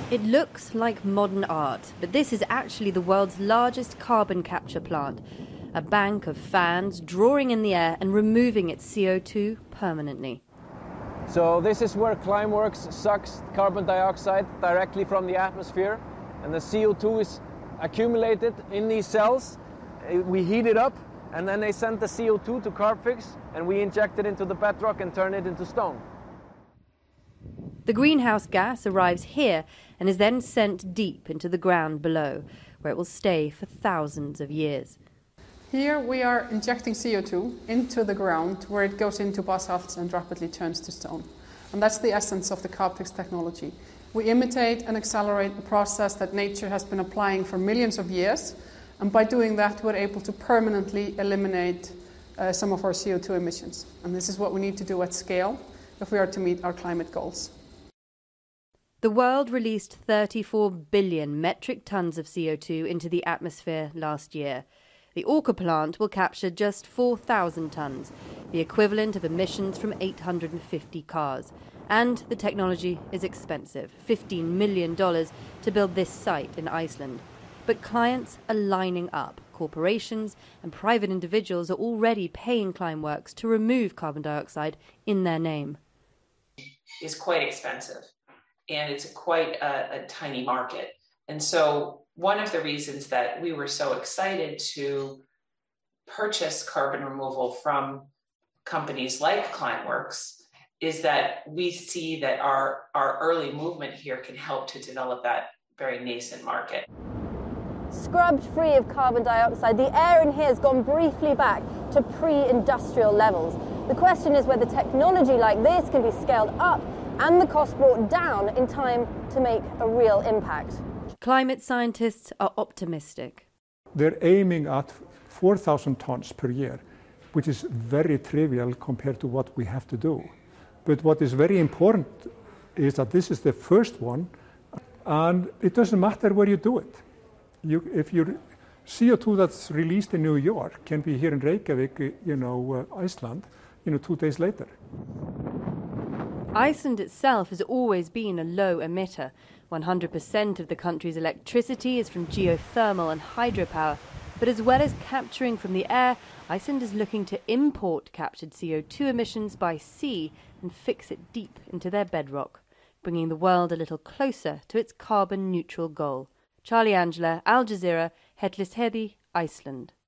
It looks like modern art, but this is actually the world's largest carbon capture plant. A bank of fans drawing in the air and removing its CO2 permanently. So this is where Climeworks sucks carbon dioxide directly from the atmosphere, and the CO2 is accumulated in these cells. We heat it up, and then they send the CO2 to Carbfix, and we inject it into the bedrock and turn it into stone. The greenhouse gas arrives here and is then sent deep into the ground below, where it will stay for thousands of years. Here we are injecting CO2 into the ground where it goes into basalts and rapidly turns to stone. And that's the essence of the Carbfix technology. We imitate and accelerate the process that nature has been applying for millions of years, and by doing that we're able to permanently eliminate some of our CO2 emissions. And this is what we need to do at scale if we are to meet our climate goals. The world released 34 billion metric tons of CO2 into the atmosphere last year. The Orca plant will capture just 4,000 tons, the equivalent of emissions from 850 cars. And the technology is expensive, $15 million to build this site in Iceland. But clients are lining up. Corporations and private individuals are already paying Climeworks to remove carbon dioxide in their name. It's quite expensive, and it's quite a tiny market. And so one of the reasons that we were so excited to purchase carbon removal from companies like Climeworks is that we see that our early movement here can help to develop that very nascent market. Scrubbed free of carbon dioxide, the air in here has gone briefly back to pre-industrial levels. The question is whether technology like this can be scaled up and the cost brought down in time to make a real impact. Climate scientists are optimistic. They're aiming at 4,000 tons per year, which is very trivial compared to what we have to do. But what is very important is that this is the first one, and it doesn't matter where you do it. If your CO2 that's released in New York can be here in Reykjavik, Iceland, 2 days later. Iceland itself has always been a low emitter. 100% of the country's electricity is from geothermal and hydropower. But as well as capturing from the air, Iceland is looking to import captured CO2 emissions by sea and fix it deep into their bedrock, bringing the world a little closer to its carbon neutral goal. Charlie Angela, Al Jazeera, Hellisheiði, Iceland.